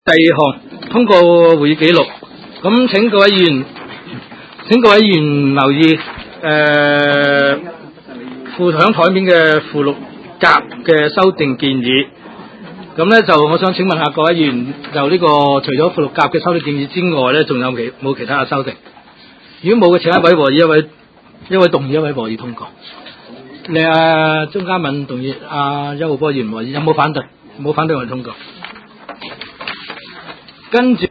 第二項通過會議記錄，咁請各位議員留意附響台面嘅附錄甲嘅修訂建議。咁咧就我想請問下各位議員，就呢個除咗附錄甲嘅修訂建議之外咧，仲有冇其他嘅修訂？如果冇嘅，請一位和議一位動議，一位和議通過。你鍾嘉敏動議，邱浩波議員和議，有冇反對？冇反對，我哋通過。跟住。